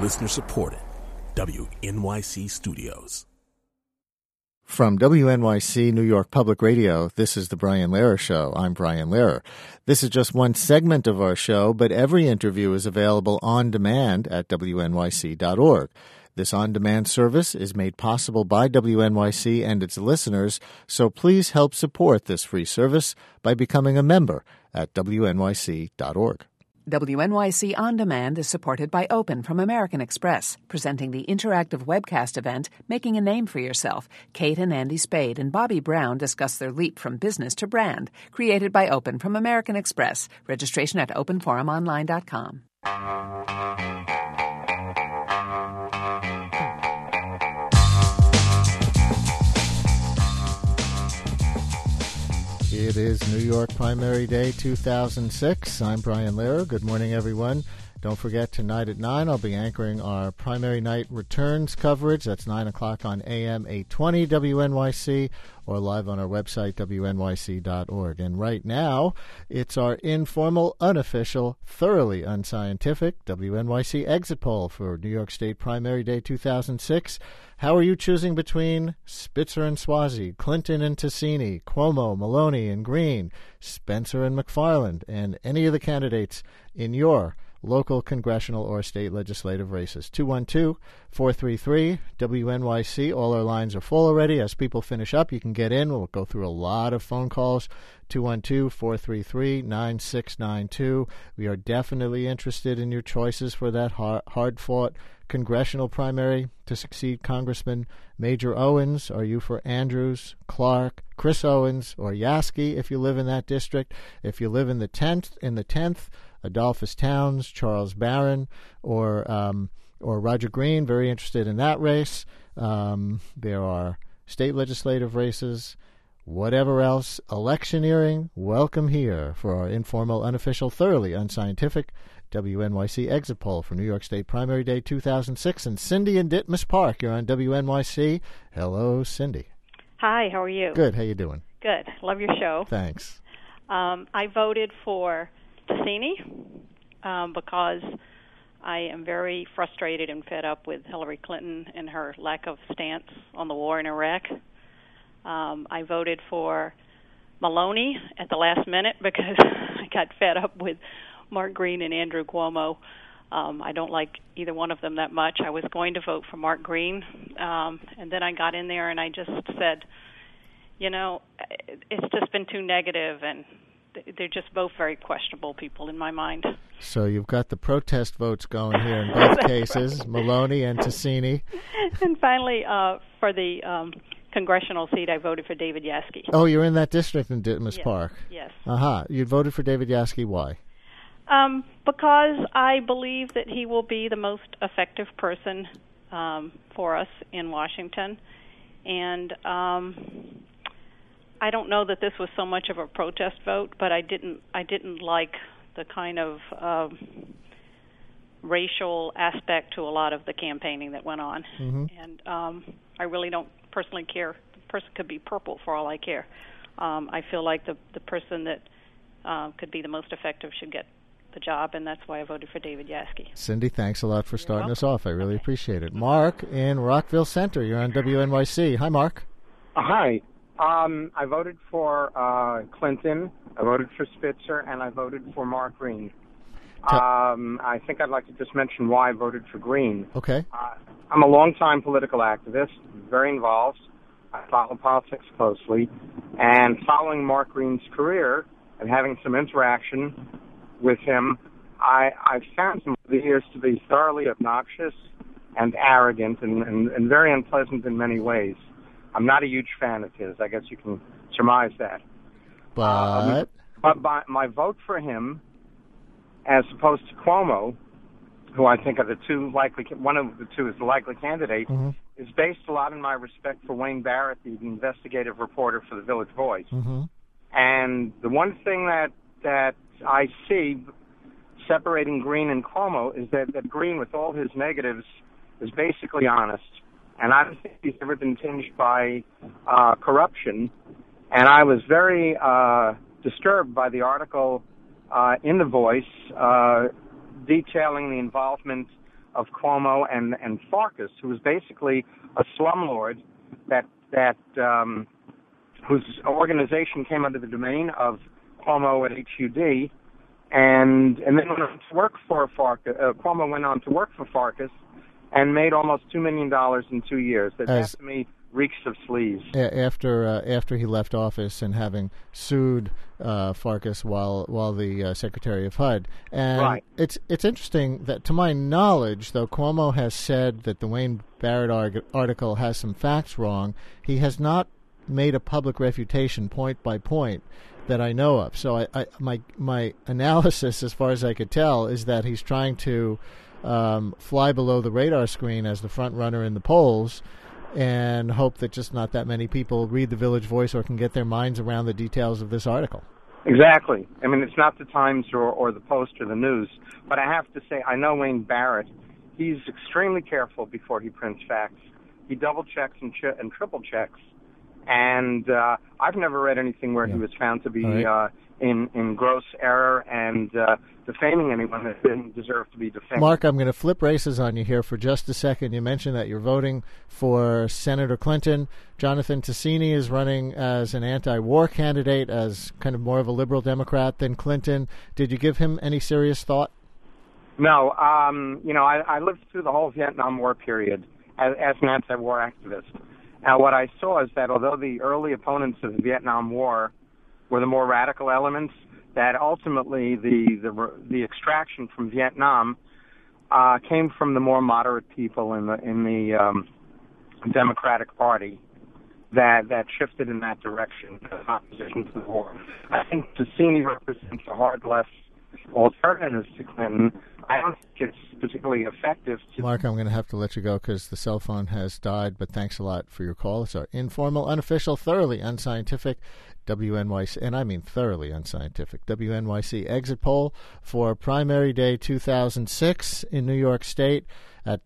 Listener supported. WNYC Studios. From WNYC New York Public Radio, this is The Brian Lehrer Show. I'm Brian Lehrer. This is just one segment of our show, but every interview is available on demand at WNYC.org. This on-demand service is made possible by WNYC and its listeners, so please help support this free service by becoming a member at WNYC.org. WNYC On Demand is supported by Open from American Express, presenting the interactive webcast event, Making a Name for Yourself. Kate and Andy Spade and Bobby Brown discuss their leap from business to brand, created by Open from American Express. Registration at openforumonline.com. It is New York Primary Day 2006. I'm Brian Lehrer. Good morning, everyone. Don't forget, tonight at 9, I'll be anchoring our primary night returns coverage. That's 9 o'clock on AM 820 WNYC or live on our website, WNYC.org. And right now, it's our informal, unofficial, thoroughly unscientific WNYC exit poll for New York State Primary Day 2006. How are you choosing between Spitzer and Suozzi, Clinton and Ticini, Cuomo, Maloney and Green, Spencer and McFarland, and any of the candidates in your local, congressional, or state legislative races? 212-433-WNYC. All our lines are full already. As people finish up, you can get in. We'll go through a lot of phone calls. 212-433-9692. We are definitely interested in your choices for that hard-fought congressional primary to succeed Congressman Major Owens. Are you for Andrews, Clark, Chris Owens, or Yaski if you live in that district? If you live in the 10th, Adolphus Towns, Charles Barron, or Roger Green, very interested in that race. There are state legislative races. Whatever else, electioneering, welcome here for our informal, unofficial, thoroughly unscientific WNYC exit poll for New York State Primary Day 2006. And Cindy in Ditmas Park, you're on WNYC. Hello, Cindy. Hi, how are you? Good, how you doing? Good, love your show. Thanks. I voted for Ticini because I am very frustrated and fed up with Hillary Clinton and her lack of stance on the war in Iraq. I voted for Maloney at the last minute because I got fed up with Mark Green and Andrew Cuomo. I don't like either one of them that much. I was going to vote for Mark Green, and then I got in there and I just said, it's just been too negative, and they're just both very questionable people in my mind. So you've got the protest votes going here in both cases, right. Maloney and Ticini. And finally, for the congressional seat, I voted for David Yaski. Oh, you're in that district in Ditmas Park. Yes. You voted for David Yaski. Why? Because I believe that he will be the most effective person for us in Washington. And I don't know that this was so much of a protest vote, but I didn't like the kind of racial aspect to a lot of the campaigning that went on. Mm-hmm. And I really don't personally care. The person could be purple for all I care. I feel like the person that could be the most effective should get the job, and that's why I voted for David Yaski. Cindy, thanks a lot for starting us off. I really appreciate it. Mark in Rockville Center, you're on WNYC. Hi, Mark. Hi. I voted for Clinton, I voted for Spitzer, and I voted for Mark Green. I think I'd like to just mention why I voted for Green. Okay. I'm a longtime political activist, very involved. I follow politics closely. And following Mark Green's career and having some interaction with him, I've found him over the years to be thoroughly obnoxious and arrogant and very unpleasant in many ways. I'm not a huge fan of his. I guess you can surmise that. But my vote for him, as opposed to Cuomo, who I think are the two likely, one of the two is the likely candidate, mm-hmm. is based a lot in my respect for Wayne Barrett, the investigative reporter for the Village Voice. Mm-hmm. And the one thing that I see separating Green and Cuomo is that Green, with all his negatives, is basically honest. And I don't think he's ever been tinged by corruption. And I was very disturbed by the article in The Voice detailing the involvement of Cuomo and Farkas, who was basically a slumlord whose organization came under the domain of Cuomo at HUD, and then went on to work for Farkas. Cuomo went on to work for Farkas and made almost $2 million in 2 years. That to me reeks of sleaze. After he left office and having sued Farkas while the Secretary of HUD. And right. It's interesting that, to my knowledge, though Cuomo has said that the Wayne Barrett article has some facts wrong, he has not made a public refutation point by point that I know of. So my analysis, as far as I could tell, is that he's trying to fly below the radar screen as the front runner in the polls and hope that just not that many people read the Village Voice or can get their minds around the details of this article. Exactly. I mean, it's not the Times or the Post or the News, but I have to say, I know Wayne Barrett. He's extremely careful before he prints facts. He double checks and triple checks. And I've never read anything where he was found to be in gross error and defaming anyone that didn't deserve to be defamed. Mark, I'm going to flip races on you here for just a second. You mentioned that you're voting for Senator Clinton. Jonathan Tasini is running as an anti-war candidate, as kind of more of a liberal Democrat than Clinton. Did you give him any serious thought? No. I lived through the whole Vietnam War period as an anti-war activist. Now, what I saw is that although the early opponents of the Vietnam War were the more radical elements, that ultimately the extraction from Vietnam came from the more moderate people in the Democratic Party that shifted in that direction in opposition to the war. I think Tasini represents a hard left alternative to Clinton. I don't think it's particularly effective. Mark, I'm going to have to let you go because the cell phone has died, but thanks a lot for your call. It's our informal, unofficial, thoroughly unscientific WNYC, and I mean thoroughly unscientific, WNYC exit poll for primary day 2006 in New York State at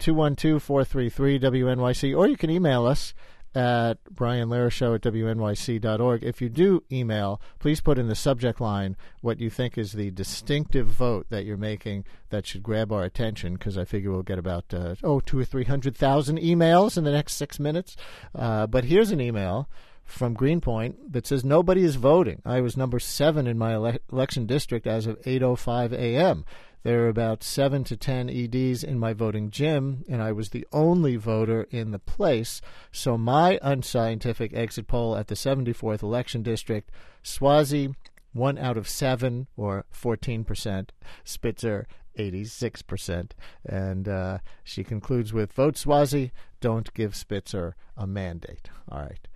212-433-WNYC, or you can email us at brianlareshow@wnyc.org. If you do email, please put in the subject line what you think is the distinctive vote that you're making that should grab our attention, because I figure we'll get about 200,000 or 300,000 emails in the next 6 minutes. But here's an email from Greenpoint that says, nobody is voting. I was number 7 in my election district as of 8:05 a.m. There are about 7 to 10 EDs in my voting gym, and I was the only voter in the place. So my unscientific exit poll at the 74th election district, Swazi, 1 out of 7, or 14%. Spitzer, 86%. And she concludes with, vote Swazi, don't give Spitzer a mandate. All right.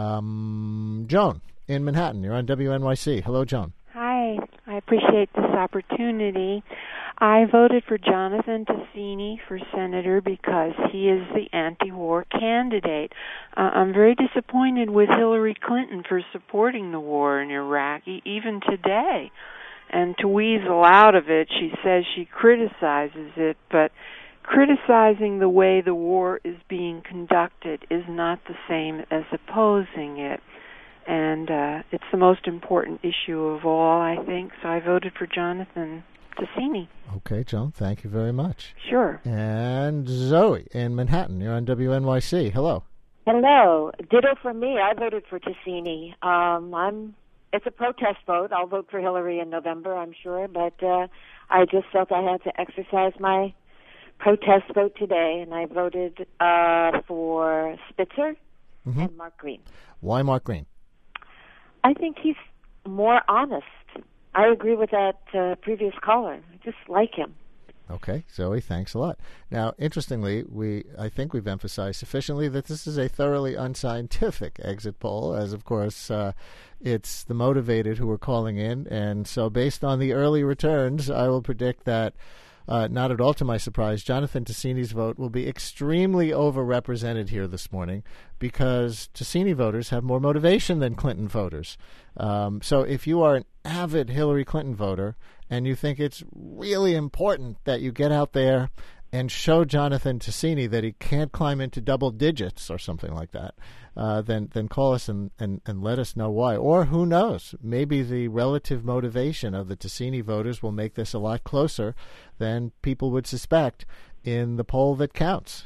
Joan in Manhattan, you're on WNYC. Hello, Joan. Hi. I appreciate this opportunity. I voted for Jonathan Tasini for senator because he is the anti-war candidate. I'm very disappointed with Hillary Clinton for supporting the war in Iraq, even today. And to weasel out of it, she says she criticizes it, but criticizing the way the war is being conducted is not the same as opposing it. And it's the most important issue of all, I think, so I voted for Jonathan Tasini. Okay, Joan, thank you very much. Sure. And Zoe in Manhattan, you're on WNYC. Hello. Hello. Ditto for me. I voted for Tasini. It's a protest vote. I'll vote for Hillary in November, I'm sure, but I just felt I had to exercise my protest vote today, and I voted for Spitzer and Mark Green. Why Mark Green? I think he's more honest. I agree with that previous caller. I just like him. Okay, Zoe, thanks a lot. Now, interestingly, I think we've emphasized sufficiently that this is a thoroughly unscientific exit poll, as, of course, it's the motivated who are calling in. And so based on the early returns, I will predict that, not at all to my surprise, Jonathan Tasini's vote will be extremely overrepresented here this morning because Tasini voters have more motivation than Clinton voters. So if you are an avid Hillary Clinton voter and you think it's really important that you get out there and show Jonathan Tasini that he can't climb into double digits or something like that, then call us and let us know why. Or who knows, maybe the relative motivation of the Tasini voters will make this a lot closer than people would suspect. in the poll that counts.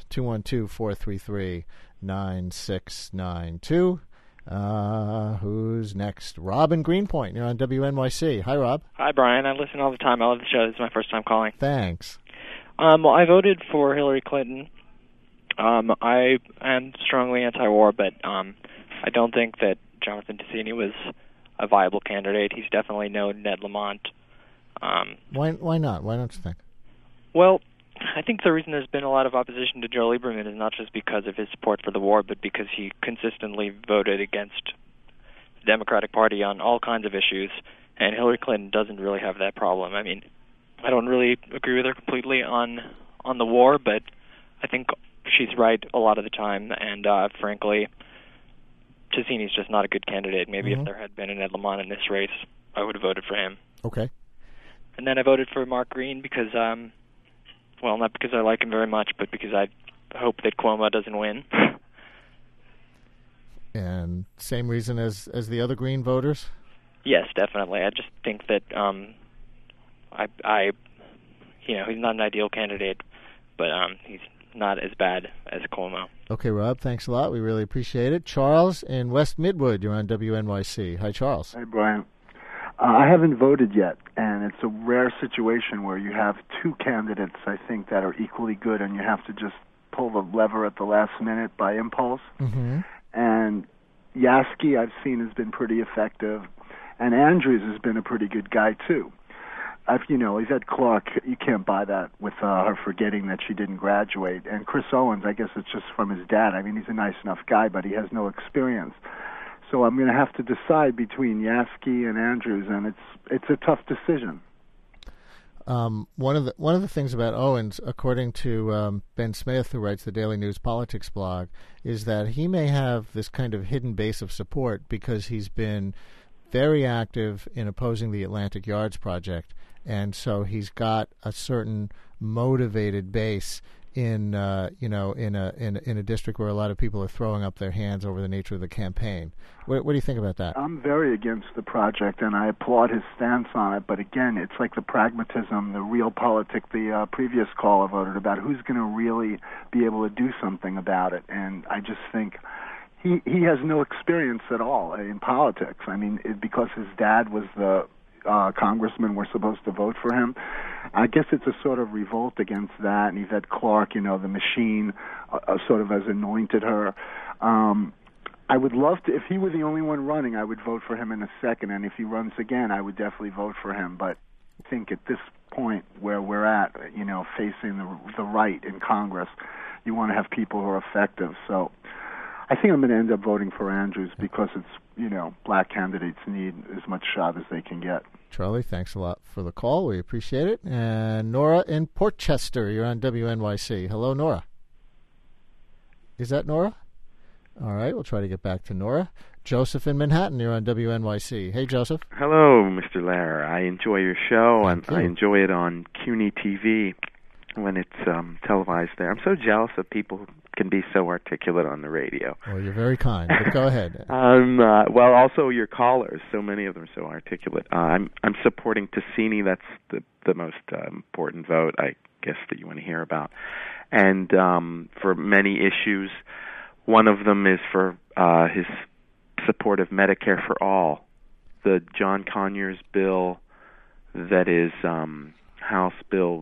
212-433-9692. Who's next? Rob in Greenpoint. You're on WNYC. Hi, Rob. Hi, Brian. I listen all the time. I love the show. This is my first time calling. Thanks. Well, I voted for Hillary Clinton. I am strongly anti-war, but I don't think that Jonathan Ticini was a viable candidate. He's definitely no Ned Lamont. Why not? Why don't you think? Well, I think the reason there's been a lot of opposition to Joe Lieberman is not just because of his support for the war, but because he consistently voted against the Democratic Party on all kinds of issues, and Hillary Clinton doesn't really have that problem. I mean, I don't really agree with her completely on the war, but I think she's right a lot of the time, and frankly, Ticini's just not a good candidate. Maybe if there had been an Ed Lamont in this race, I would have voted for him. Okay. And then I voted for Mark Green because, well, not because I like him very much, but because I hope that Cuomo doesn't win. And same reason as the other Green voters? Yes, definitely. I just think that he's not an ideal candidate, but he's not as bad as Cuomo. Okay, Rob, thanks a lot. We really appreciate it. Charles in West Midwood, you're on WNYC. Hi, Charles. Hey, Brian. I haven't voted yet, and it's a rare situation where you have two candidates, I think, that are equally good, and you have to just pull the lever at the last minute by impulse. Mm-hmm. And Yaski, I've seen, has been pretty effective, and Andrews has been a pretty good guy, too. Yvette Clark, you can't buy that with her forgetting that she didn't graduate. And Chris Owens, I guess it's just from his dad. I mean, he's a nice enough guy, but he has no experience. So I'm going to have to decide between Yaski and Andrews, and it's a tough decision. One of the things about Owens, according to Ben Smith, who writes the Daily News Politics blog, is that he may have this kind of hidden base of support because he's been very active in opposing the Atlantic Yards project, and so he's got a certain motivated base in a district where a lot of people are throwing up their hands over the nature of the campaign. What do you think about that? I'm very against the project, and I applaud his stance on it. But again, it's like the pragmatism, the realpolitik the previous caller voted about. Who's going to really be able to do something about it? And I just think he has no experience at all in politics. I mean, because his dad was the congressman we're supposed to vote for him. I guess it's a sort of revolt against that. And Yvette Clark, the machine sort of has anointed her. I would love to, if he were the only one running, I would vote for him in a second. And if he runs again, I would definitely vote for him. But I think at this point where we're at, facing the right in Congress, you want to have people who are effective. So I think I'm going to end up voting for Andrews because it's, black candidates need as much shot as they can get. Charlie, thanks a lot for the call. We appreciate it. And Nora in Portchester, you're on WNYC. Hello, Nora. Is that Nora? All right, we'll try to get back to Nora. Joseph in Manhattan, you're on WNYC. Hey, Joseph. Hello, Mr. Lair. I enjoy your show, Thank you. I enjoy it on CUNY TV when it's televised there. I'm so jealous of people who can be so articulate on the radio. Well, you're very kind, but go ahead. Well, also your callers, so many of them are so articulate. I'm supporting Ticini. That's the most important vote, I guess, that you want to hear about. And for many issues, one of them is for his support of Medicare for all. The John Conyers bill that is House Bill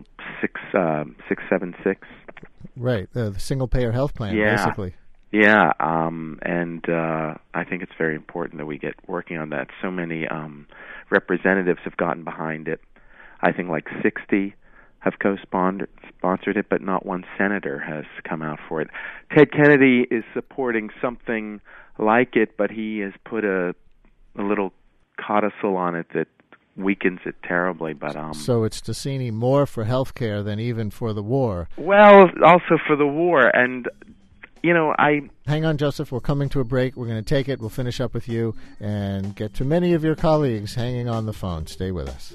676. Right, the single-payer health plan, basically. Yeah, and I think it's very important that we get working on that. So many representatives have gotten behind it. I think like 60 have co-sponsored it, but not one senator has come out for it. Ted Kennedy is supporting something like it, but he has put a little codicil on it that weakens it terribly. But so it's Ticini more for health care than even for the war. Well, also for the war. And Hang on, Joseph. We're coming to a break. We're going to take it. We'll finish up with you and get to many of your colleagues hanging on the phone. Stay with us.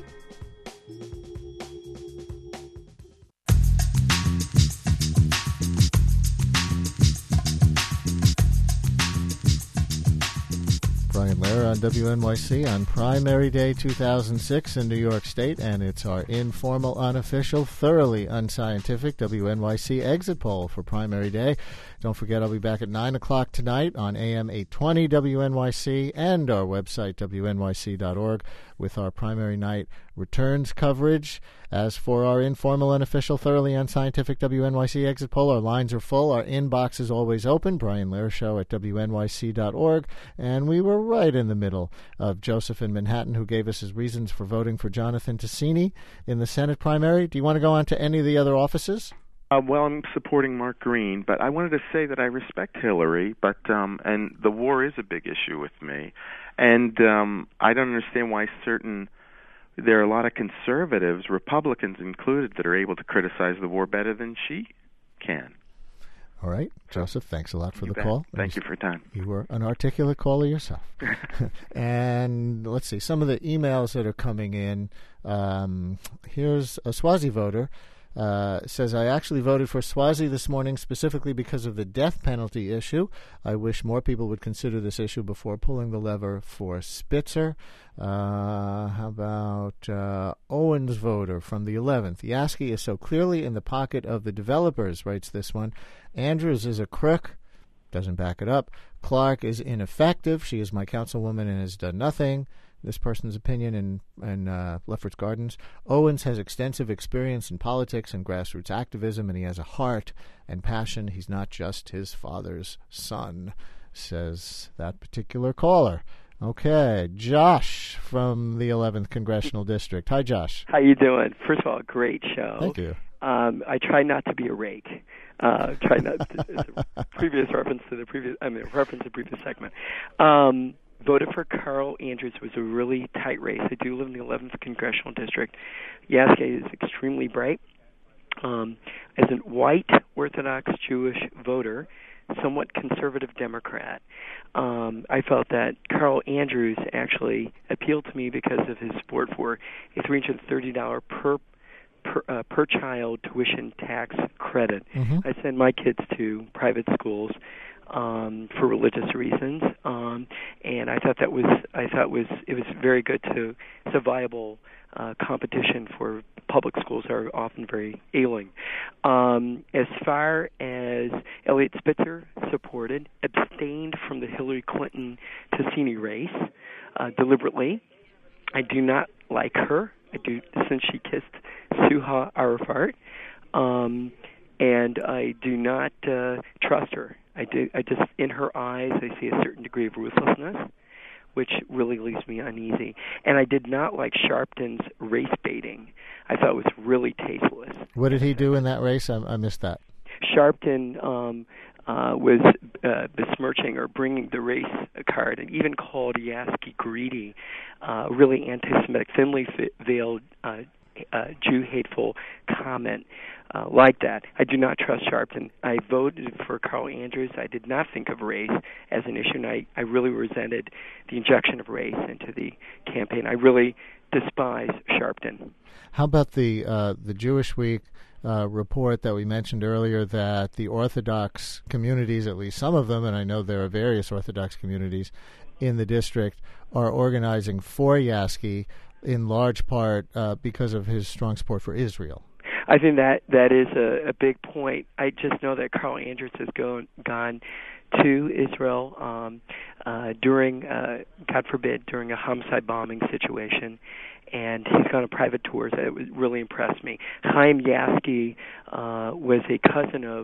Brian Lehrer on WNYC on Primary Day 2006 in New York State, and it's our informal, unofficial, thoroughly unscientific WNYC exit poll for Primary Day. Don't forget, I'll be back at 9 o'clock tonight on AM 820 WNYC and our website, WNYC.org, with our primary night returns coverage. As for our informal, unofficial, thoroughly unscientific WNYC exit poll, our lines are full. Our inbox is always open. Brian Lehrer Show at WNYC.org. And we were right in the middle of Joseph in Manhattan, who gave us his reasons for voting for Jonathan Tasini in the Senate primary. Do you want to go on to any of the other offices? Well, I'm supporting Mark Green, but I wanted to say that I respect Hillary, but and the war is a big issue with me, and I don't understand why there are a lot of conservatives, Republicans included, that are able to criticize the war better than she can. All right, Joseph, thanks a lot for the call. Thank you for your time. You were an articulate caller yourself. And let's see, some of the emails that are coming in. Here's a Swazi voter. Says, I actually voted for Swazi this morning specifically because of the death penalty issue. I wish more people would consider this issue before pulling the lever for Spitzer. How about Owens voter from the 11th? Yaski is so clearly in the pocket of the developers, writes this one. Andrews is a crook. Doesn't back it up. Clark is ineffective. She is my councilwoman and has done nothing. This person's opinion in Lefferts Gardens. Owens has extensive experience in politics and grassroots activism, and he has a heart and passion. He's not just his father's son, says that particular caller. Okay, Josh from the 11th Congressional District. Hi, Josh. How you doing? First of all, great show. Thank you. I try not to be a rake. Try not to, previous reference to the previous. Reference to the previous segment. Voted for Carl Andrews. It was a really tight race. I do live in the 11th Congressional District. Yaske is extremely bright. As a white Orthodox Jewish voter, somewhat conservative Democrat, I felt that Carl Andrews actually appealed to me because of his support for a $330 per child tuition tax credit. Mm-hmm. I send my kids to private schools for religious reasons, and I thought it was very good to. It's a viable competition for public schools that are often very ailing. As far as Eliot Spitzer supported, abstained from the Hillary Clinton Tasini race deliberately. I do not like her. I do, since she kissed Suha Arafat, and I do not trust her. I just, in her eyes, I see a certain degree of ruthlessness, which really leaves me uneasy. And I did not like Sharpton's race baiting. I thought it was really tasteless. What did he do in that race? I missed that. Sharpton was besmirching or bringing the race card, and even called Yaski greedy, really anti-Semitic, thinly veiled Jew-hateful comment like that. I do not trust Sharpton. I voted for Carl Andrews. I did not think of race as an issue, and I really resented the injection of race into the campaign. I really despise Sharpton. How about the Jewish Week report that we mentioned earlier, that the Orthodox communities, at least some of them, and I know there are various Orthodox communities in the district, are organizing for Yaski in large part because of his strong support for Israel? I think that is a big point. I just know that Carl Andrews has gone to Israel during, God forbid, during a homicide bombing situation, and he's gone on private tours. That really impressed me. Chaim Yaski was a cousin of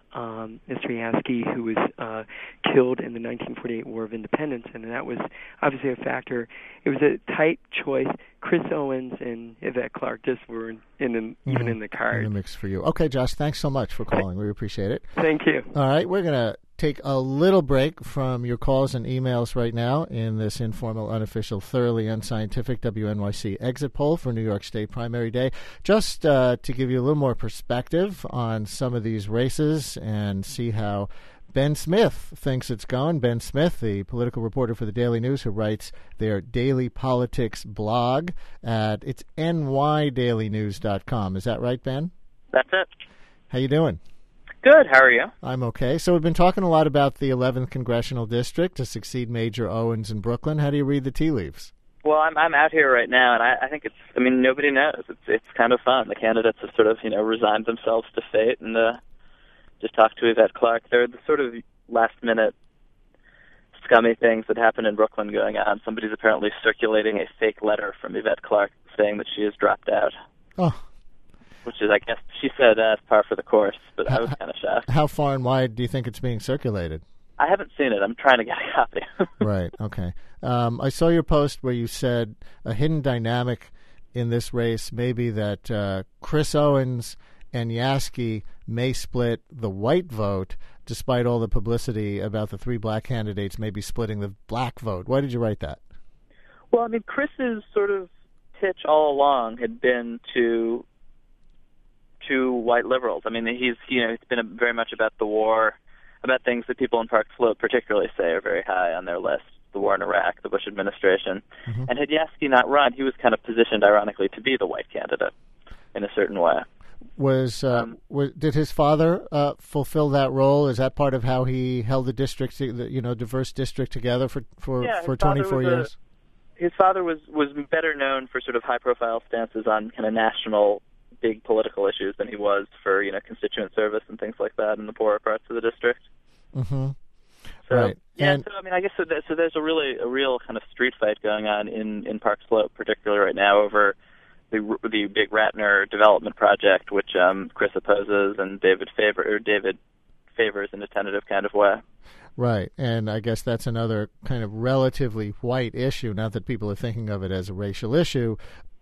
Mr. Yaski, who was killed in the 1948 War of Independence, and that was obviously a factor. It was a tight choice. Chris Owens and Yvette Clarke just were even in the card. In the mix for you. Okay, Josh, thanks so much for calling. We appreciate it. Thank you. All right, we're going to take a little break from your calls and emails right now in this informal, unofficial, thoroughly unscientific WNYC exit poll for New York State primary day, just to give you a little more perspective on some of these races and see how Ben Smith thinks it's going. Ben Smith, the political reporter for the Daily News, who writes their daily politics blog at it's nydailynews.com. Is that right, Ben? That's it. How you doing? Good. How are you? I'm okay. So we've been talking a lot about the 11th Congressional District to succeed Major Owens in Brooklyn. How do you read the tea leaves? Well, I'm out here right now, and I think nobody knows. It's kind of fun. The candidates have sort of, resigned themselves to fate and just talked to Yvette Clarke. They're the sort of last-minute scummy things that happen in Brooklyn going on. Somebody's apparently circulating a fake letter from Yvette Clarke saying that she has dropped out. Oh. Which is, I guess, she said that's par for the course, but I was kind of shocked. How far and wide do you think it's being circulated? I haven't seen it. I'm trying to get a copy. Right, okay. I saw your post where you said a hidden dynamic in this race may be that Chris Owens and Yaski may split the white vote despite all the publicity about the three black candidates maybe splitting the black vote. Why did you write that? Well, Chris's sort of pitch all along had been to white liberals. It's been very much about the war, about things that people in Park Slope particularly say are very high on their list, the war in Iraq, the Bush administration. Mm-hmm. And had Yaski not run, he was kind of positioned, ironically, to be the white candidate in a certain way. Did his father fulfill that role? Is that part of how he held the district, diverse district together for 24 years? His father was better known for sort of high-profile stances on kind of national big political issues than he was for constituent service and things like that in the poorer parts of the district. Mm-hmm. So, right. Yeah, I guess there's a real kind of street fight going on in Park Slope, particularly right now over the big Ratner development project, which Chris opposes and David favors in a tentative kind of way. Right, and I guess that's another kind of relatively white issue. Not that people are thinking of it as a racial issue,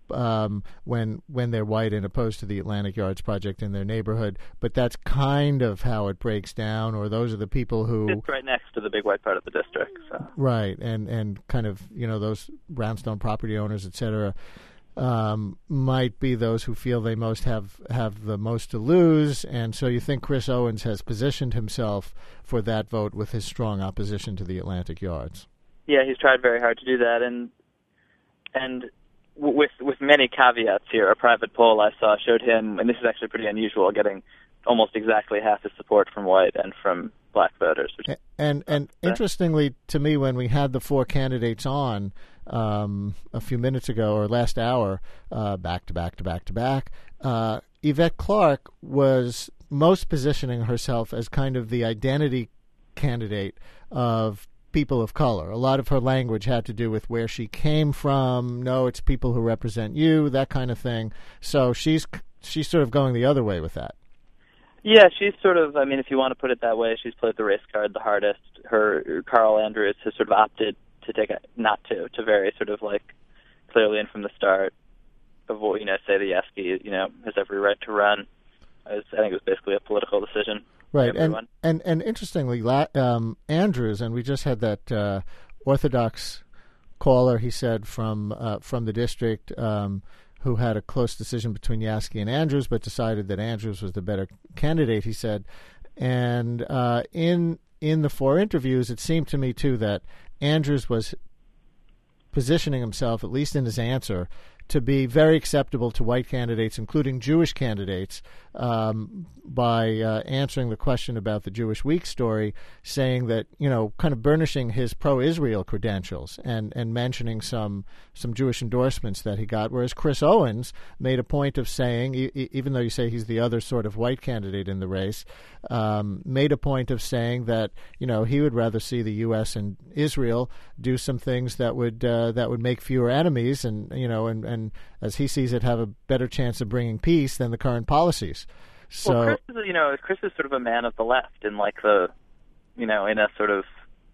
when they're white and opposed to the Atlantic Yards project in their neighborhood, but that's kind of how it breaks down, or those are the people who... It's right next to the big white part of the district. So. Right, and kind of, those brownstone property owners, et cetera, might be those who feel they most have the most to lose, and so you think Chris Owens has positioned himself for that vote with his strong opposition to the Atlantic Yards. Yeah, he's tried very hard to do that, and with many caveats here. A private poll I saw showed him, and this is actually pretty unusual, getting almost exactly half his support from white and from black voters. And interestingly to me, when we had the four candidates on a few minutes ago or last hour, back to back, Yvette Clarke was most positioning herself as kind of the identity candidate of people of color. A lot of her language had to do with where she came from. No, it's people who represent you, that kind of thing. So she's sort of going the other way with that. Yeah, she's sort of, if you want to put it that way, she's played the race card the hardest. Carl Andrews has sort of opted to to very sort of like clearly and from the start avoid, say that Yaski, has every right to run. I think it was basically a political decision. Right, and interestingly, Andrews, and we just had that Orthodox caller, he said, from the district, who had a close decision between Yaski and Andrews, but decided that Andrews was the better candidate, he said. And in the four interviews, it seemed to me, too, that Andrews was positioning himself, at least in his answer, to be very acceptable to white candidates, including Jewish candidates, by answering the question about the Jewish Week story, saying that, kind of burnishing his pro-Israel credentials and mentioning some Jewish endorsements that he got, whereas Chris Owens made a point of saying, even though you say he's the other sort of white candidate in the race, made a point of saying that, he would rather see the U.S. and Israel do some things that would make fewer enemies and as he sees it, have a better chance of bringing peace than the current policies. So, well, Chris is sort of a man of the left in like the, in a sort of,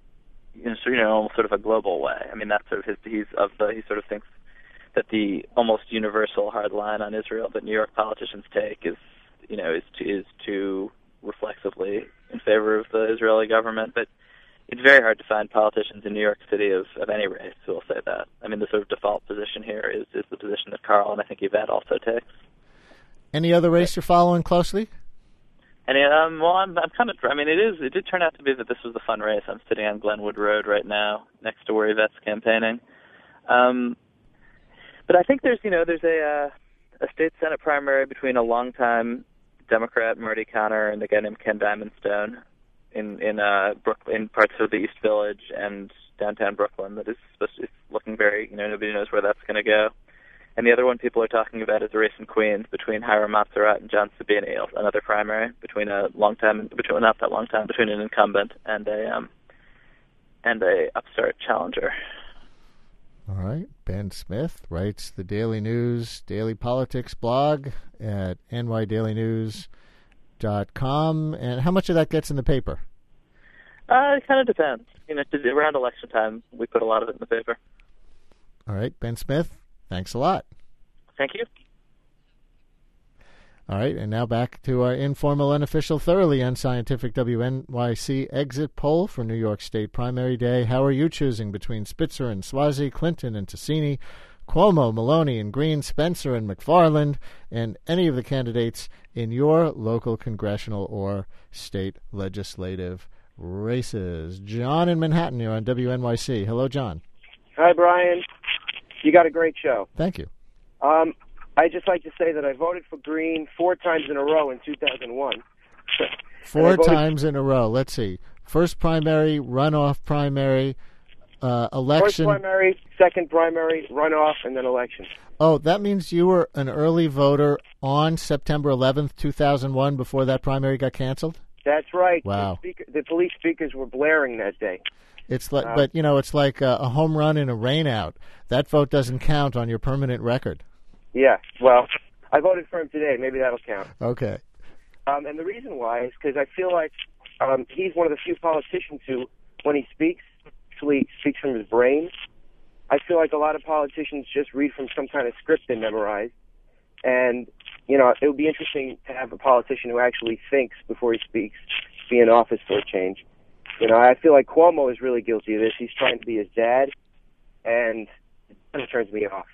almost sort of a global way. That's sort of he sort of thinks that the almost universal hard line on Israel that New York politicians take is too reflexively in favor of the Israeli government, but it's very hard to find politicians in New York City of any race who will say that. The sort of default position here is the position that Carl and I think Yvette also takes. Any other race you're following closely? And I'm kind of. It did turn out to be that this was the fun race. I'm sitting on Glenwood Road right now, next to where Yvette's campaigning. But I think there's a state senate primary between a longtime Democrat Marty Connor and a guy named Ken Diamondstone in Brooklyn, in parts of the East Village and downtown Brooklyn. That is looking very, nobody knows where that's going to go. And the other one people are talking about is a race in Queens between Hiram Montserrat and John Sabini, another primary between an incumbent and a upstart challenger. All right. Ben Smith writes the Daily News Daily Politics blog at nydailynews.com. And how much of that gets in the paper? It kind of depends. Around election time, we put a lot of it in the paper. All right. Ben Smith, thanks a lot. Thank you. All right, and now back to our informal, unofficial, thoroughly unscientific WNYC exit poll for New York State primary day. How are you choosing between Spitzer and Suozzi, Clinton and Ticini, Cuomo, Maloney and Green, Spencer and McFarland, and any of the candidates in your local congressional or state legislative races? John in Manhattan, you're on WNYC. Hello, John. Hi, Brian. You got a great show. Thank you. I'd just like to say that I voted for Green 4 times in a row in 2001. 4 times in a row. Let's see. First primary, runoff primary, election. First primary, second primary, runoff, and then election. Oh, that means you were an early voter on September 11th, 2001, before that primary got canceled? That's right. Wow. The police speakers were blaring that day. It's like, but it's like a home run in a rainout. That vote doesn't count on your permanent record. Yeah, well, I voted for him today. Maybe that'll count. Okay. And the reason why is because I feel like he's one of the few politicians who, when he speaks, actually speaks from his brain. I feel like a lot of politicians just read from some kind of script they memorized. And, it would be interesting to have a politician who actually thinks before he speaks be in office for a change. I feel like Cuomo is really guilty of this. He's trying to be his dad, and it turns me off.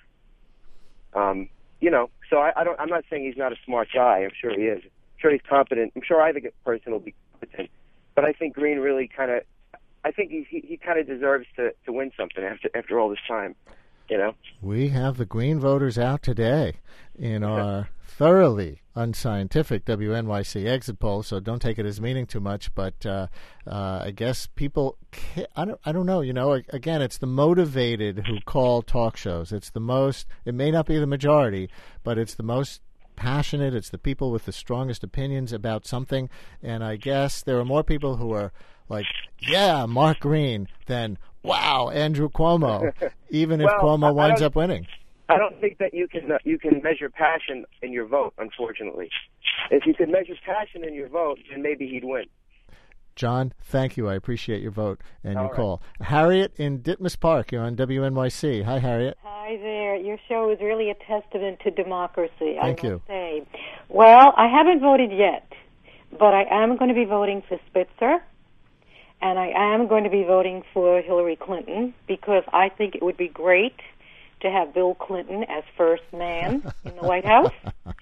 So I'm not saying he's not a smart guy. I'm sure he is. I'm sure he's competent. I'm sure either person will be competent. But I think Green really I think he kind of deserves to win something after all this time, We have the Green voters out today in our thoroughly unscientific WNYC exit poll, so don't take it as meaning too much. But I guess people, I don't know. Again, it's the motivated who call talk shows. It's the most. It may not be the majority, but it's the most passionate. It's the people with the strongest opinions about something. And I guess there are more people who are like, yeah, Mark Green, than wow, Andrew Cuomo. Even if Cuomo winds up winning. I don't think that you can measure passion in your vote, unfortunately. If you could measure passion in your vote, then maybe he'd win. John, thank you. I appreciate your vote and your call. Harriet in Ditmas Park, you're on WNYC. Hi, Harriet. Hi there. Your show is really a testament to democracy, Thank I you. must say. Well, I haven't voted yet, but I am going to be voting for Spitzer, and I am going to be voting for Hillary Clinton because I think it would be great to have Bill Clinton as first man in the White House.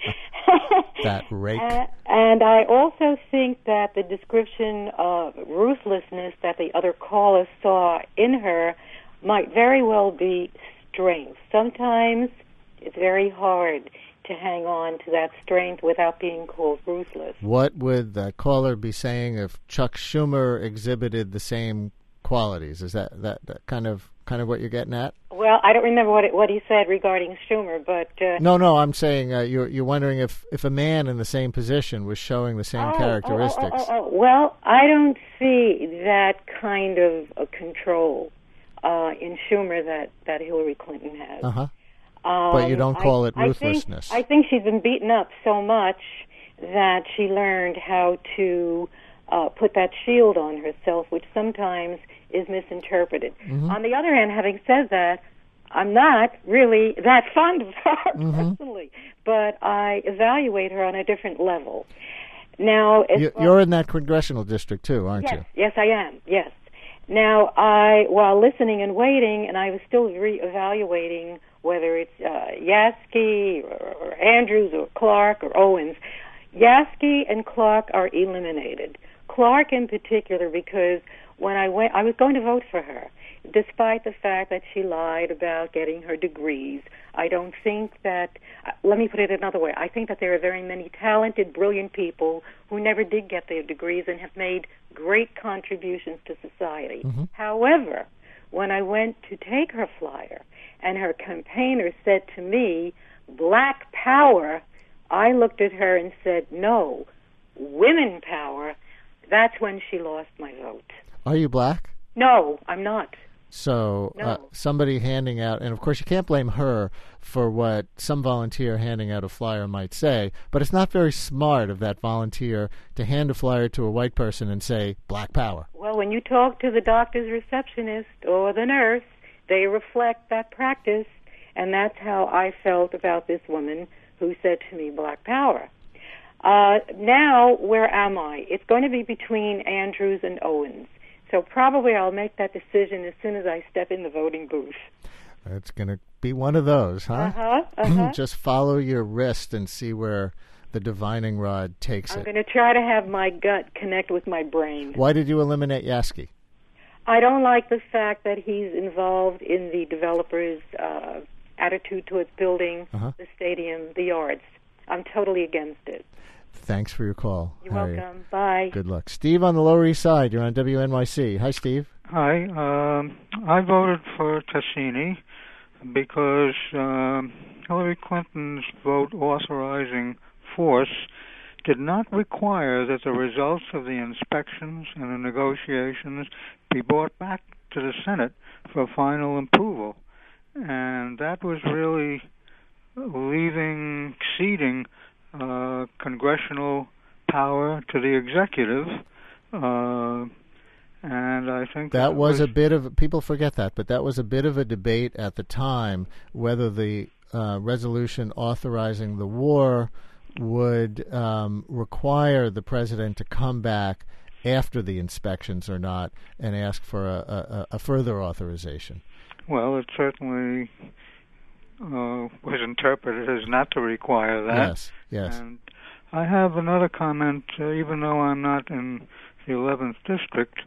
That rake. And I also think that the description of ruthlessness that the other caller saw in her might very well be strength. Sometimes it's very hard to hang on to that strength without being called ruthless. What would the caller be saying if Chuck Schumer exhibited the same qualities? Is that kind of what you're getting at? Well, I don't remember what he said regarding Schumer, but no, I'm saying you're wondering if a man in the same position was showing the same characteristics. Well, I don't see that kind of control in Schumer that Hillary Clinton has. Uh-huh. But you don't call it ruthlessness. I think she's been beaten up so much that she learned how to put that shield on herself, which sometimes is misinterpreted. Mm-hmm. On the other hand, having said that, I'm not really that fond of her personally, but I evaluate her on a different level. Now, you're in that congressional district too, aren't you? Yes, I am. Yes. Now, while listening and waiting, and I was still reevaluating whether it's Yaski or Andrews or Clark or Owens. Yaski and Clark are eliminated. Clark in particular because when I was going to vote for her, despite the fact that she lied about getting her degrees. I don't think that, let me put it another way, I think that there are very many talented, brilliant people who never did get their degrees and have made great contributions to society. Mm-hmm. However, when I went to take her flyer and her campaigner said to me, Black Power, I looked at her and said, no, women power. That's when she lost my vote. Are you black? No, I'm not. So No. somebody handing out, and of course you can't blame her for what some volunteer handing out a flyer might say, but it's not very smart of that volunteer to hand a flyer to a white person and say, Black Power. Well, when you talk to the doctor's receptionist or the nurse, they reflect that practice, and that's how I felt about this woman who said to me, Black Power. Now, where am I? It's going to be between Andrews and Owens. So probably I'll make that decision as soon as I step in the voting booth. It's going to be one of those, huh? Just follow your wrist and see where the divining rod takes I'm it. going to try to have my gut connect with my brain. Why did you eliminate Yaski? I don't like the fact that he's involved in the developers' attitude towards building the stadium, the yards. I'm totally against it. Thanks for your call. You're Harriet. welcome. Bye. Good luck. Steve on the Lower East Side. You're on WNYC. Hi, Steve. Hi. I voted for Tassini because Hillary Clinton's vote authorizing force did not require that the results of the inspections and the negotiations be brought back to the Senate for final approval. And that was really ceding congressional power to the executive, and I think that was a bit of, people forget that, but that was a bit of a debate at the time whether the resolution authorizing the war would require the president to come back after the inspections or not and ask for a further authorization. Well, it certainly was interpreted as not to require that. Yes. And I have another comment, even though I'm not in the 11th District.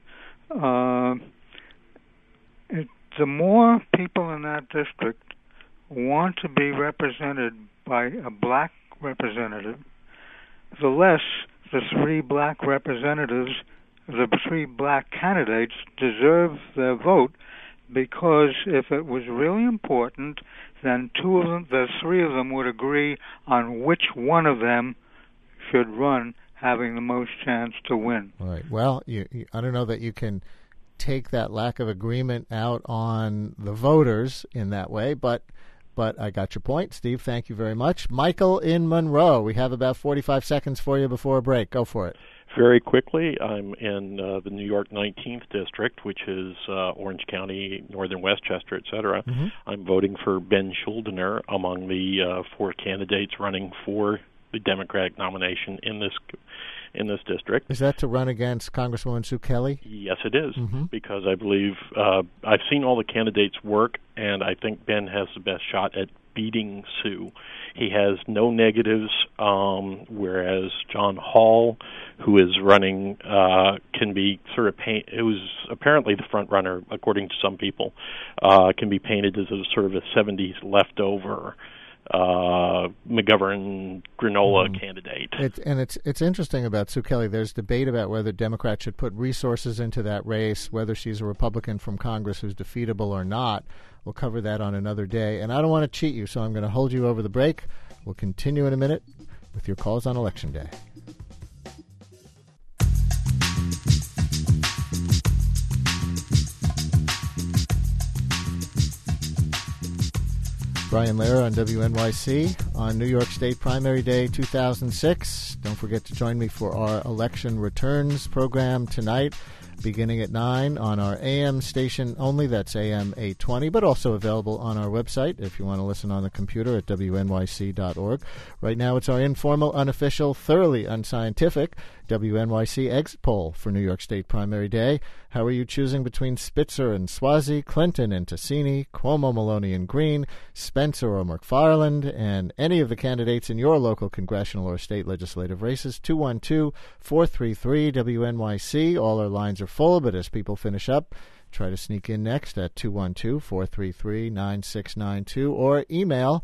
The more people in that district want to be represented by a black representative, the less the three black representatives, the three black candidates deserve their vote, because if it was really important, then the three of them would agree on which one of them should run, having the most chance to win. All right. Well, I don't know that you can take that lack of agreement out on the voters in that way, but I got your point. Steve, thank you very much. Michael in Monroe. We have about 45 seconds for you before a break. Go for it. Very quickly, I'm in the New York 19th District, which is Orange County, Northern Westchester, et cetera. Mm-hmm. I'm voting for Ben Schuldiner among the four candidates running for the Democratic nomination in this district. Is that to run against Congresswoman Sue Kelly? Yes, it is, mm-hmm. because I believe I've seen all the candidates work, and I think Ben has the best shot at beating Sue. He has no negatives, whereas John Hall, who is running, can be sort of who's apparently the front runner, according to some people, can be painted as a sort of a 70s leftover McGovern granola candidate. It's interesting about Sue Kelly. There's debate about whether Democrats should put resources into that race, whether she's a Republican from Congress who's defeatable or not. We'll cover that on another day. And I don't want to cheat you, so I'm going to hold you over the break. We'll continue in a minute with your calls on Election Day. Brian Lehrer on WNYC on New York State Primary Day 2006. Don't forget to join me for our Election Returns program tonight, beginning at 9 on our AM station only. That's AM 820, but also available on our website if you want to listen on the computer at WNYC.org. Right now it's our informal, unofficial, thoroughly unscientific WNYC exit poll for New York State Primary Day. How are you choosing between Spitzer and Suozzi, Clinton and Tassini, Cuomo, Maloney and Green, Spencer or McFarland, and any of the candidates in your local congressional or state legislative races? 212-433-WNYC. All our lines are full, but as people finish up, try to sneak in next at 212-433-9692 or email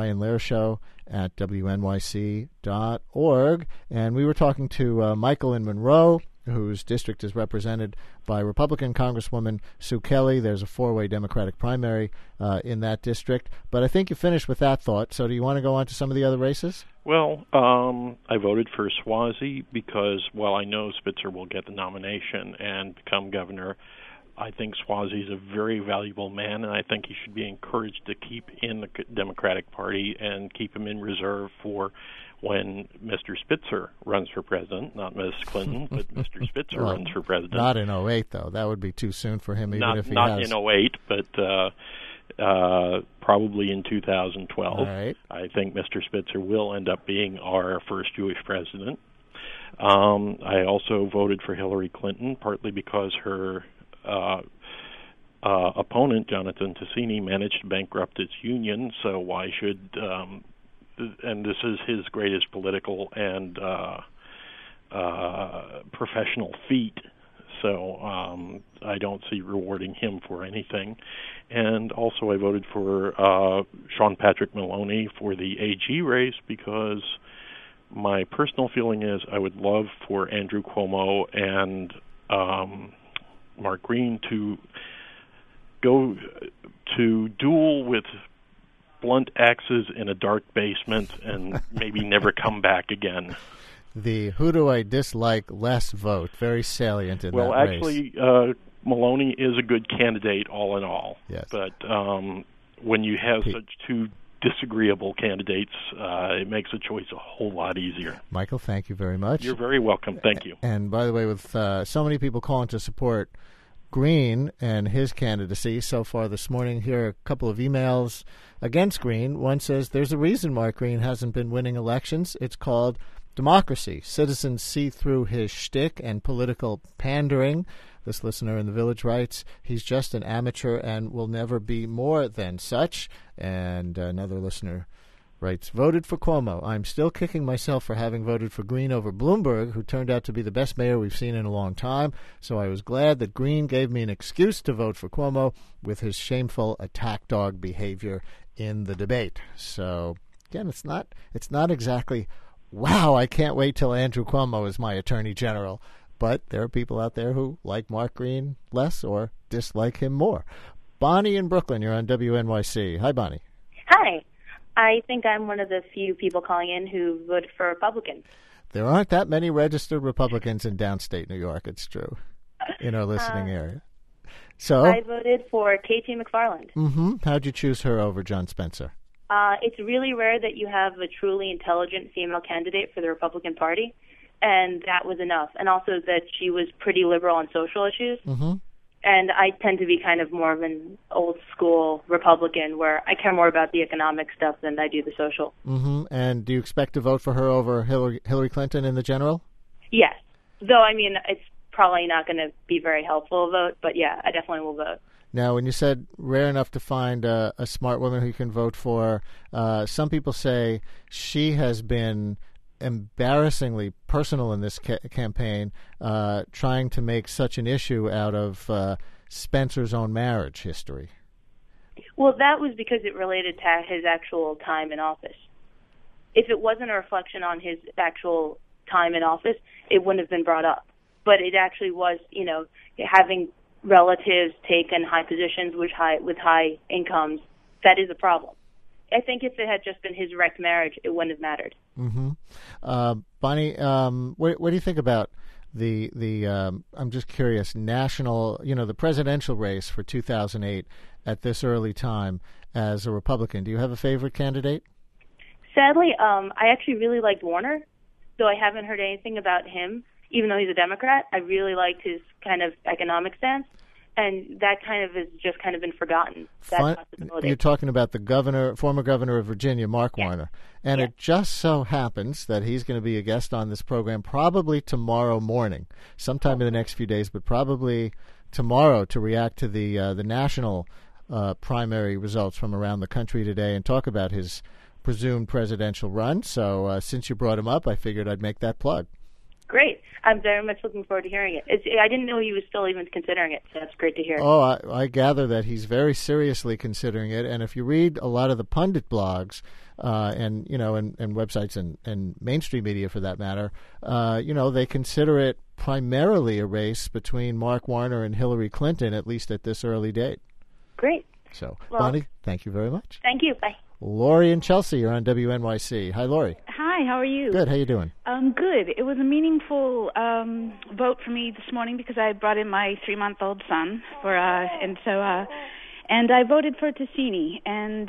brianlehrshow@wnyc.org. And we were talking to Michael in Monroe, whose district is represented by Republican Congresswoman Sue Kelly. There's a four-way Democratic primary in that district. But I think you finished with that thought. So do you want to go on to some of the other races? Well, I voted for Suozzi because, while I know Spitzer will get the nomination and become governor, I think Suozzi is a very valuable man, and I think he should be encouraged to keep in the Democratic Party and keep him in reserve for when Mr. Spitzer runs for president, not Ms. Clinton, but Mr. Spitzer runs for president. Not in 2008, though. That would be too soon for him, even if he not has. Not in 2008, but probably in 2012. All right. I think Mr. Spitzer will end up being our first Jewish president. I also voted for Hillary Clinton, partly because her opponent, Jonathan Tasini, managed to bankrupt its union, so why should... and this is his greatest political and professional feat, so I don't see rewarding him for anything. And also I voted for Sean Patrick Maloney for the AG race because my personal feeling is I would love for Andrew Cuomo and Mark Green to go to duel with blunt axes in a dark basement and maybe never come back again. The who do I dislike less vote, very salient in that race. Well, actually, Maloney is a good candidate all in all. Yes. But when you have such two disagreeable candidates, it makes a choice a whole lot easier. Michael, thank you very much. You're very welcome. Thank you. And by the way, with so many people calling to support Green and his candidacy so far this morning, here are a couple of emails against Green. One says, there's a reason Mark Green hasn't been winning elections. It's called democracy. Citizens see through his shtick and political pandering. This listener in the Village writes, he's just an amateur and will never be more than such. And another listener writes, voted for Cuomo. I'm still kicking myself for having voted for Green over Bloomberg, who turned out to be the best mayor we've seen in a long time. So I was glad that Green gave me an excuse to vote for Cuomo with his shameful attack dog behavior in the debate. So again, it's not exactly, wow, I can't wait till Andrew Cuomo is my attorney general. But there are people out there who like Mark Green less or dislike him more. Bonnie in Brooklyn, you're on WNYC. Hi, Bonnie. Hi. I think I'm one of the few people calling in who voted for Republicans. There aren't that many registered Republicans in downstate New York, it's true, in our listening area. So I voted for K.T. McFarland. Mm-hmm. How'd you choose her over John Spencer? It's really rare that you have a truly intelligent female candidate for the Republican Party, and that was enough. And also that she was pretty liberal on social issues. Mm-hmm. And I tend to be kind of more of an old-school Republican where I care more about the economic stuff than I do the social. Mm-hmm. And do you expect to vote for her over Hillary Clinton in the general? Yes. Though, I mean, it's probably not going to be very helpful a vote, but yeah, I definitely will vote. Now, when you said rare enough to find a smart woman who you can vote for, some people say she has been embarrassingly personal in this campaign, trying to make such an issue out of Spencer's own marriage history. Well, that was because it related to his actual time in office. If it wasn't a reflection on his actual time in office, it wouldn't have been brought up. But it actually was, you know, having relatives taken high positions with high incomes, that is a problem. I think if it had just been his direct marriage, it wouldn't have mattered. Mm-hmm. Bonnie, what do you think about the I'm just curious, national, the presidential race for 2008 at this early time as a Republican? Do you have a favorite candidate? Sadly, I actually really liked Warner, though I haven't heard anything about him, even though he's a Democrat. I really liked his kind of economic stance. And that kind of has just kind of been forgotten. You're talking about the former governor of Virginia, Mark Warner. And it just so happens that he's going to be a guest on this program probably tomorrow morning, sometime in the next few days, but probably tomorrow to react to the national primary results from around the country today and talk about his presumed presidential run. So since you brought him up, I figured I'd make that plug. Great. I'm very much looking forward to hearing it. I didn't know he was still even considering it, so that's great to hear. Oh, I gather that he's very seriously considering it. And if you read a lot of the pundit blogs, and websites and mainstream media for that matter, they consider it primarily a race between Mark Warner and Hillary Clinton, at least at this early date. Great. So, well, Bonnie, thank you very much. Thank you. Bye. Lori and Chelsea, you're on WNYC. Hi, Lori. Hi, how are you? Good. How you doing? Good. It was a meaningful vote for me this morning because I brought in my 3-month-old son and I voted for Ticini. And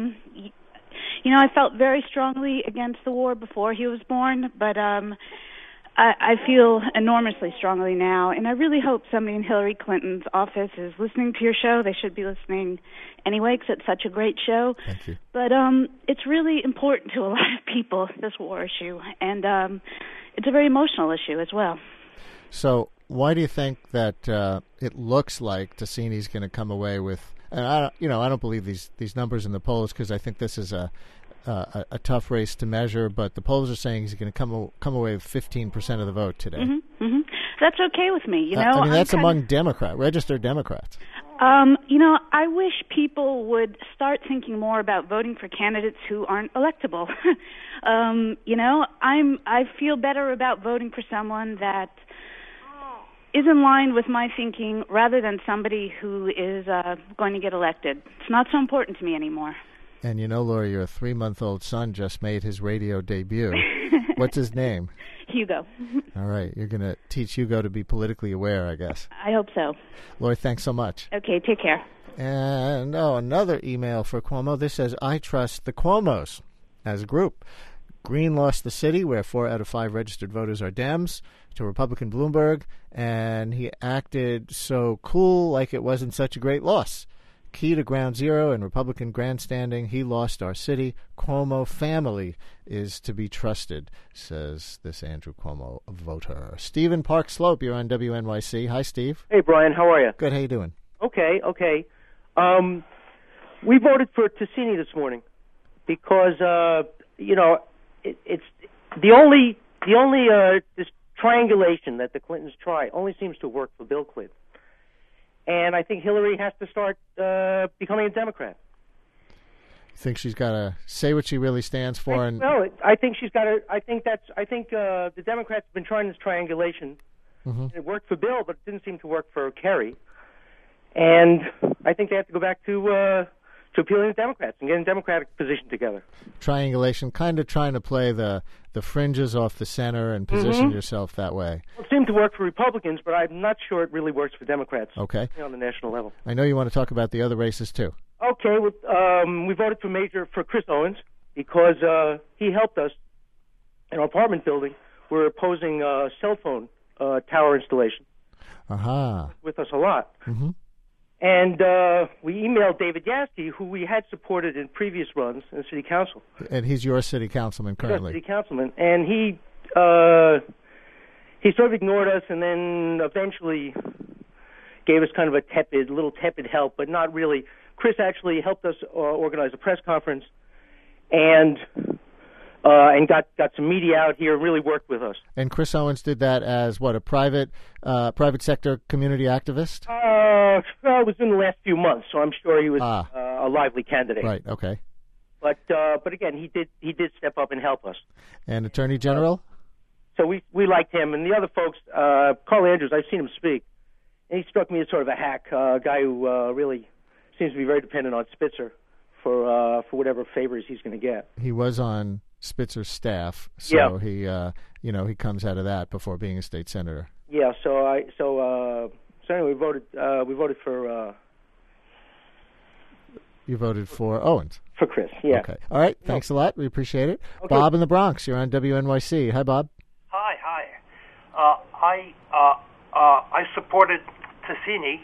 I felt very strongly against the war before he was born, but I feel enormously strongly now, and I really hope somebody in Hillary Clinton's office is listening to your show. They should be listening anyway, because it's such a great show. Thank you. But it's really important to a lot of people, this war issue, and it's a very emotional issue as well. So why do you think that it looks like Ticini's going to come away with? And I don't believe these numbers in the polls because I think this is a tough race to measure, but the polls are saying he's going to come away with 15% of the vote today. Mm-hmm, mm-hmm. That's okay with me, that's among registered Democrats. I wish people would start thinking more about voting for candidates who aren't electable. I feel better about voting for someone that is in line with my thinking rather than somebody who is going to get elected. It's not so important to me anymore. And Lori, your 3-month-old son just made his radio debut. What's his name? Hugo. All right. You're going to teach Hugo to be politically aware, I guess. I hope so. Lori, thanks so much. Okay, take care. And, another email for Cuomo. This says, I trust the Cuomos as a group. Green lost the city, where 4 out of 5 registered voters are Dems, to Republican Bloomberg, and he acted so cool like it wasn't such a great loss. Key to ground zero and Republican grandstanding, he lost our city. Cuomo family is to be trusted, says this Andrew Cuomo voter. Stephen Park Slope, you're on WNYC. Hi, Steve. Hey, Brian. How are you? Good. How you doing? Okay. We voted for Ticini this morning because, it's the only this triangulation that the Clintons try only seems to work for Bill Clinton. And I think Hillary has to start becoming a Democrat. You think she's got to say what she really stands for? I think she's got to. I think the Democrats have been trying this triangulation. Mm-hmm. It worked for Bill, but it didn't seem to work for Kerry. And I think they have to go back to appealing to Democrats and getting a Democratic position together. Triangulation, kind of trying to play the fringes off the center and position yourself that way. It seemed to work for Republicans, but I'm not sure it really works for Democrats. Okay. On the national level. I know you want to talk about the other races too. Okay. We voted for Chris Owens because he helped us in our apartment building. We're opposing cell phone tower installation. Aha. With us a lot. Mm-hmm. And we emailed David Yaskey, who we had supported in previous runs in the city council. And he's your city councilman currently. City councilman, and he sort of ignored us, and then eventually gave us kind of a little tepid help, but not really. Chris actually helped us organize a press conference, and got some media out here, really worked with us. And Chris Owens did that as what, a private sector community activist? Well, it was in the last few months, so I'm sure he was a lively candidate. Right. Okay. But again, he did step up and help us. And Attorney General? So we liked him, and the other folks. Carl Andrews, I've seen him speak, and he struck me as sort of a hack, a guy who really seems to be very dependent on Spitzer for whatever favors he's going to get. He was on Spitzer's staff, so he comes out of that before being a state senator. Yeah. So anyway, we voted for. You voted for Owens. For Chris, yeah. Okay. All right. Thanks a lot. We appreciate it. Okay. Bob in the Bronx, you're on WNYC. Hi, Bob. Hi. I supported Ticini.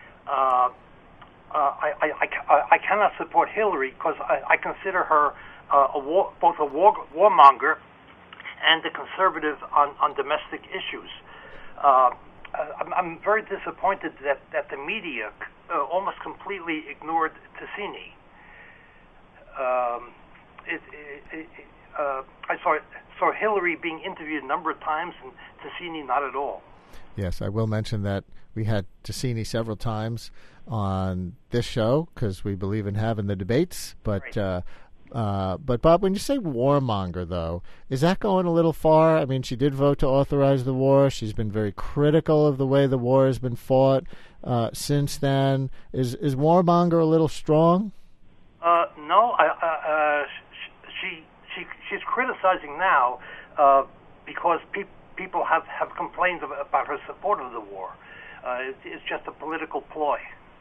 I cannot support Hillary because I consider her both a warmonger and a conservative on domestic issues. I'm very disappointed that the media almost completely ignored Ticini. I saw Hillary being interviewed a number of times, and Ticini not at all. Yes, I will mention that we had Ticini several times on this show because we believe in having the debates. But Bob, when you say warmonger, though, is that going a little far? I mean, she did vote to authorize the war. She's been very critical of the way the war has been fought since then. Is warmonger a little strong? No, she's criticizing now because people have complained about her support of the war. It's just a political ploy.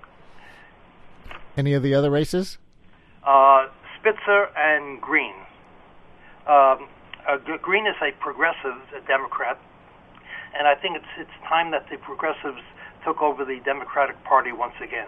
Any of the other races? Spitzer and Green. Green is a progressive Democrat, and I think it's time that the progressives took over the Democratic Party once again.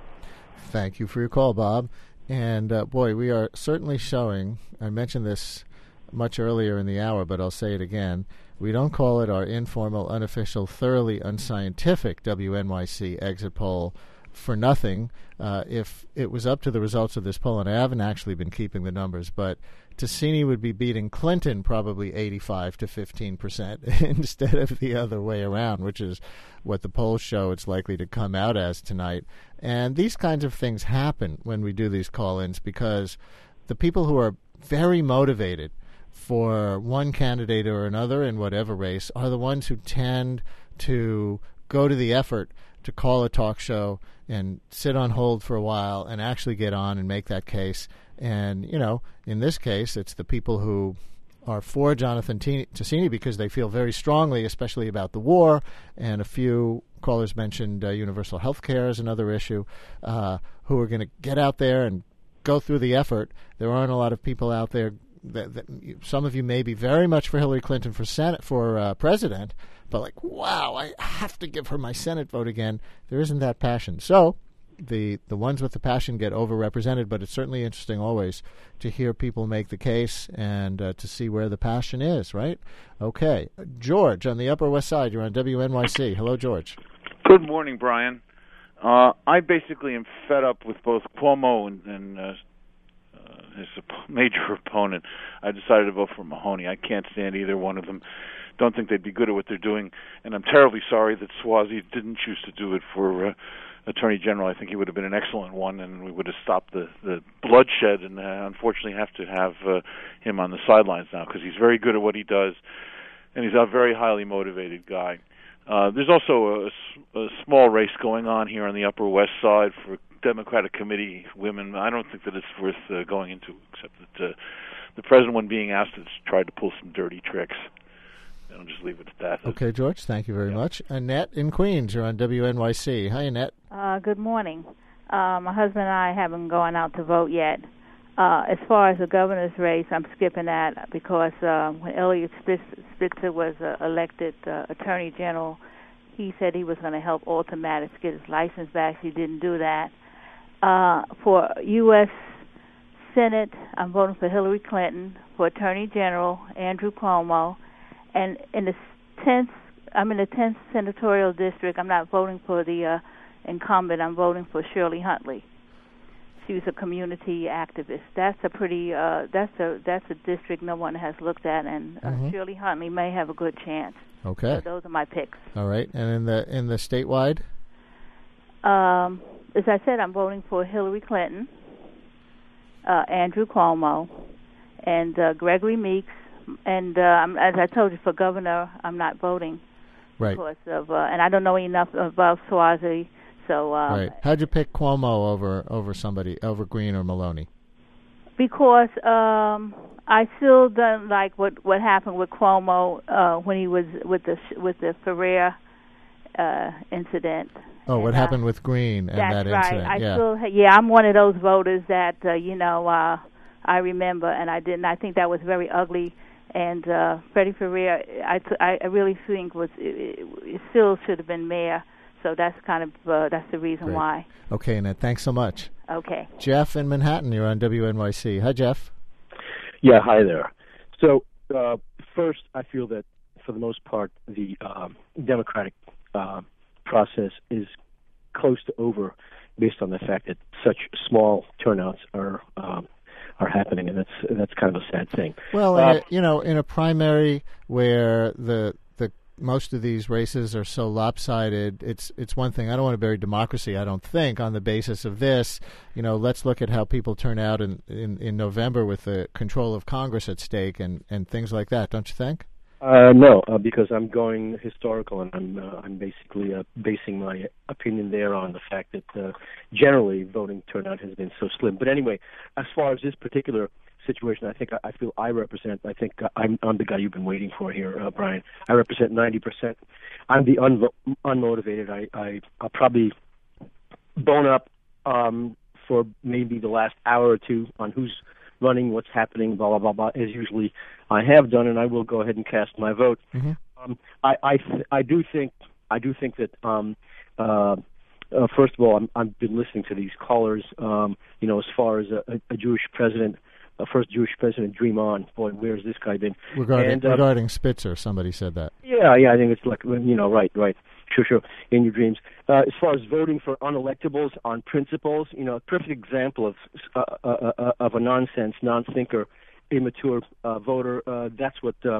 Thank you for your call, Bob. And, boy, we are certainly showing, I mentioned this much earlier in the hour, but I'll say it again, we don't call it our informal, unofficial, thoroughly unscientific WNYC exit poll for nothing. If it was up to the results of this poll, and I haven't actually been keeping the numbers, but Ticini would be beating Clinton probably 85 to 15% instead of the other way around, which is what the polls show it's likely to come out as tonight. And these kinds of things happen when we do these call-ins because the people who are very motivated for one candidate or another in whatever race are the ones who tend to go to the effort to call a talk show and sit on hold for a while and actually get on and make that case. And, you know, in this case, it's the people who are for Jonathan Ticini because they feel very strongly, especially about the war, and a few callers mentioned universal health care as another issue, who are going to get out there and go through the effort. There aren't a lot of people out there. That some of you may be very much for Hillary Clinton for president, but like, wow, I have to give her my Senate vote again. There isn't that passion. So the ones with the passion get overrepresented, but it's certainly interesting always to hear people make the case and to see where the passion is, right? Okay. George on the Upper West Side, you're on WNYC. Hello, George. Good morning, Brian. I basically am fed up with both Cuomo and his major opponent. I decided to vote for Mahoney. I can't stand either one of them. Don't think they'd be good at what they're doing, and I'm terribly sorry that Suozzi didn't choose to do it for Attorney General. I think he would have been an excellent one, and we would have stopped the bloodshed, and unfortunately have to have him on the sidelines now because he's very good at what he does, and he's a very highly motivated guy. There's also a small race going on here on the Upper West Side for Democratic Committee women. I don't think that it's worth going into, except that the present one being asked has tried to pull some dirty tricks. I'll just leave it at that. Okay, George, thank you very much. Annette in Queens, you're on WNYC. Hi, Annette. Good morning. My husband and I haven't gone out to vote yet. As far as the governor's race, I'm skipping that because when Eliot Spitzer was elected Attorney General, he said he was going to help Walter Maddox get his license back. He didn't do that. For U.S. Senate, I'm voting for Hillary Clinton. For Attorney General, Andrew Cuomo. And in the 10th, I'm in the 10th senatorial district. I'm not voting for the incumbent. I'm voting for Shirley Huntley. She was a community activist. That's a pretty that's a district no one has looked at, and Shirley Huntley may have a good chance. Okay. So those are my picks. All right. And in the statewide? As I said, I'm voting for Hillary Clinton, Andrew Cuomo, and Gregory Meeks. And as I told you, for governor, I'm not voting because of, and I don't know enough about Suozzi. So right. How'd you pick Cuomo over Green or Maloney? Because I still don't like what happened with Cuomo when he was with the Ferrer incident. Oh, what happened with Green and that incident? That's right. I'm one of those voters that I remember, and I didn't. I think that was very ugly. And Freddie Ferrer, I really think it still should have been mayor. So that's kind of that's the reason why. Okay, Annette, thanks so much. Okay. Jeff in Manhattan, you're on WNYC. Hi, Jeff. Yeah, hi there. So first, I feel that for the most part, the Democratic process is close to over, based on the fact that such small turnouts are are happening, and that's kind of a sad thing. Well, in a primary where the most of these races are so lopsided, it's one thing. I don't want to bury democracy, I don't think, on the basis of this. Let's look at how people turn out in November with the control of Congress at stake and things like that, don't you think? No, because I'm going historical, and I'm basically basing my opinion there on the fact that generally voting turnout has been so slim. But anyway, as far as this particular situation, I feel I represent. I think I'm the guy you've been waiting for here, Brian. I represent 90%. I'm the unmotivated. I'll probably bone up for maybe the last hour or two on who's running, what's happening, blah blah blah blah, as usually I have done, and I will go ahead and cast my vote. Mm-hmm. I do think that first of all, I've been listening to these callers. As far as a Jewish president, first Jewish president, dream on. Boy, where's this guy been? Regarding Spitzer, somebody said that. Yeah, I think it's like right. Sure. In your dreams. As far as voting for unelectables on principles, a perfect example of a nonsense, non-thinker, immature voter. That's what the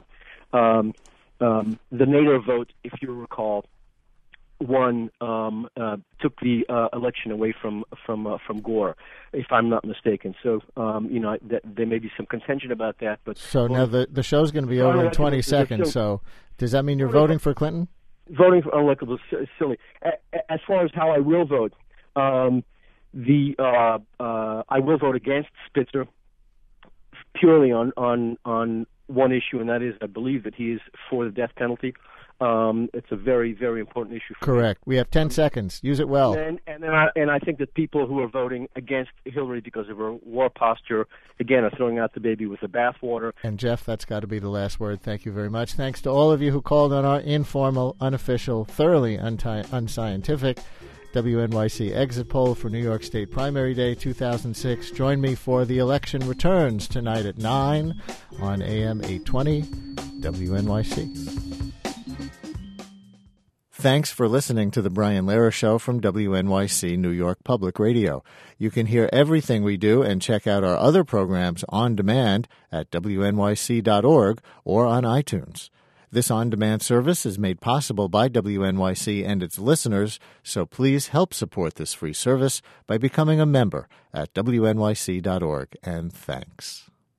Nader vote, if you recall, won, took the election away from Gore, if I'm not mistaken. So, there may be some contention about that. But so now the show's going to be over in 20 seconds. So does that mean you're voting for Clinton? Voting for unelectables is silly. As far as how I will vote, I will vote against Spitzer purely on one issue, and that is I believe that he is for the death penalty. It's a very, very important issue for Correct. Me. We have 10 seconds. Use it well. And I think that people who are voting against Hillary because of her war posture, again, are throwing out the baby with the bathwater. And, Jeff, that's got to be the last word. Thank you very much. Thanks to all of you who called on our informal, unofficial, thoroughly unscientific WNYC exit poll for New York State Primary Day 2006. Join me for The Election Returns tonight at 9 on AM 820 WNYC. Thanks for listening to The Brian Lehrer Show from WNYC New York Public Radio. You can hear everything we do and check out our other programs on demand at wnyc.org or on iTunes. This on-demand service is made possible by WNYC and its listeners, so please help support this free service by becoming a member at wnyc.org. And thanks.